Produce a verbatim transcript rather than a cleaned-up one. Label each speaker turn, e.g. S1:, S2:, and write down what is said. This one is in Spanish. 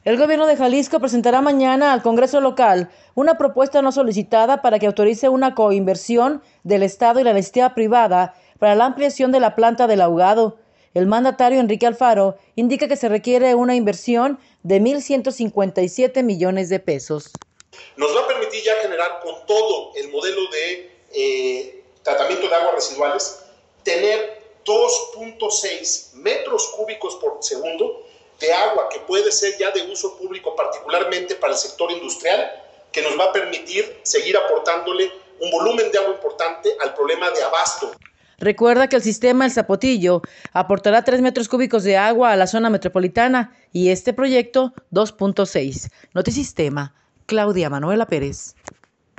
S1: El gobierno de Jalisco presentará mañana al Congreso local una propuesta no solicitada para que autorice una coinversión del Estado y la iniciativa privada para la ampliación de la planta del ahogado. El mandatario Enrique Alfaro indica que se requiere una inversión de mil ciento cincuenta y siete millones de pesos.
S2: Nos va a permitir ya generar con todo el modelo de eh, tratamiento de aguas residuales, tener dos punto seis metros cúbicos por segundo de agua que puede ser ya de uso público, particularmente para el sector industrial, que nos va a permitir seguir aportándole un volumen de agua importante al problema de abasto.
S1: Recuerda que el sistema El Zapotillo aportará tres metros cúbicos de agua a la zona metropolitana y este proyecto dos punto seis. Notisistema, Claudia Manuela Pérez.